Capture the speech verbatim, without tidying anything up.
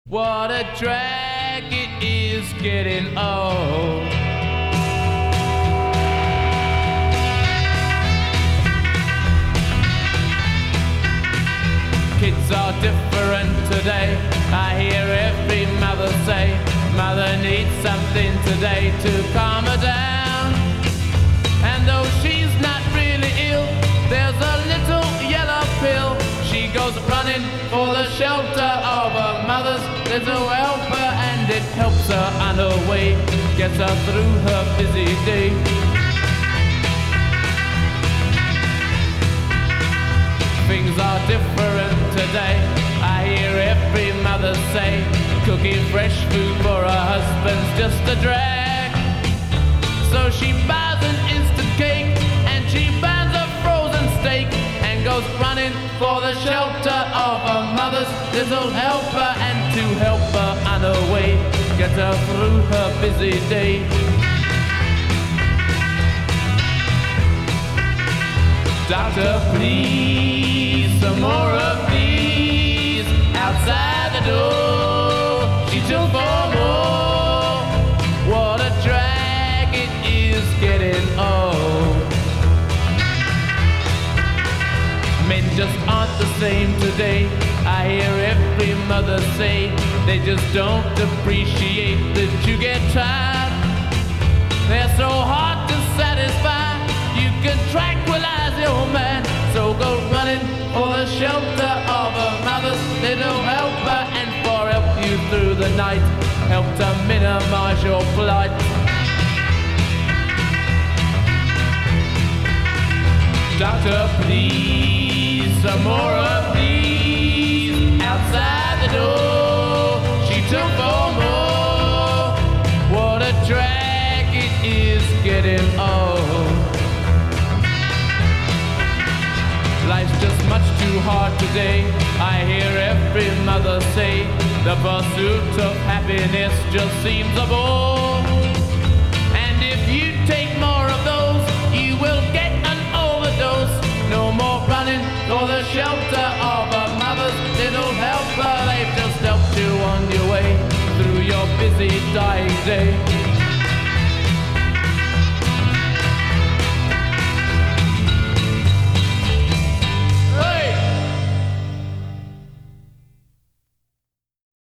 What a drag it is getting old. Kids are different today. I hear every mother say, mother needs something today to calm her down. And though she's not really ill, there's a little yellow pill. She goes running for the shelter of her mother's little helper, and it helps her on her way, gets her through her busy day. Things are different today. I hear every mother say, cooking fresh food for her husband's just a drag. So she buys an instant cake and she burns a frozen steak and goes running for the shelter of her mother's little helper, and to help her on her way, get her through her busy day. Doctor, please, some more of these outside the door. She took for more. What a drag it is getting old. Men just aren't the same today. I hear every mother say they just don't appreciate that you get tired. They're so hard to satisfy. You can tranquilize your man, so go running for the shelter of a mother's little helper, and for help you through the night, help to minimize your plight. Doctor, please, some more of these outside the door. She took for more. What a drag it is getting old. Life's just much too hard today. I hear every mother say the pursuit of happiness just seems a bore. And if you take more of those, you will get an overdose. No more running for the shelter